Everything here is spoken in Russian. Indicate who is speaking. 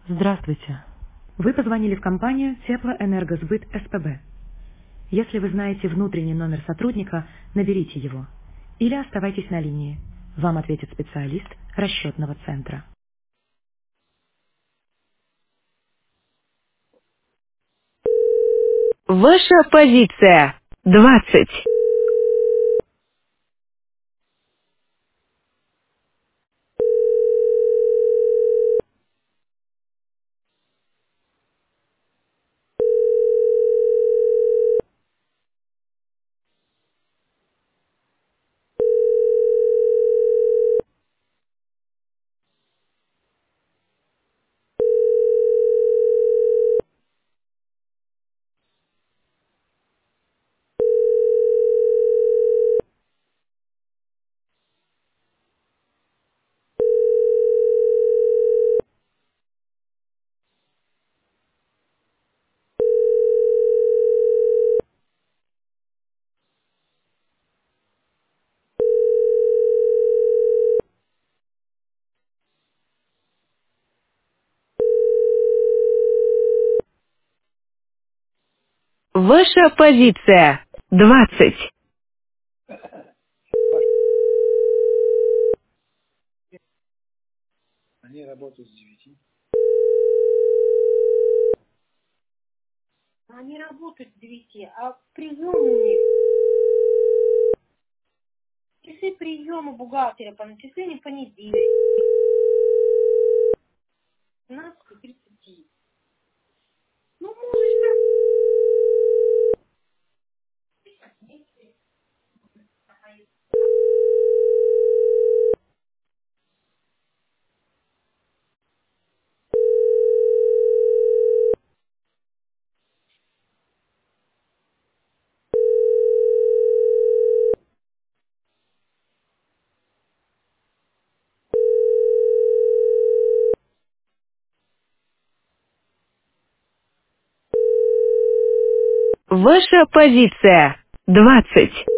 Speaker 1: Здравствуйте. Вы позвонили в компанию Теплоэнергосбыт СПБ. Если вы знаете внутренний номер сотрудника, наберите его. Или оставайтесь на линии. Вам ответит специалист расчетного центра.
Speaker 2: Ваша позиция 20. Ваша позиция 20.
Speaker 3: Они работают с 9, а прием у них, часы приема бухгалтера по начислению понедельник, 15:30. Ну, можешь так.
Speaker 2: Ваша позиция 20.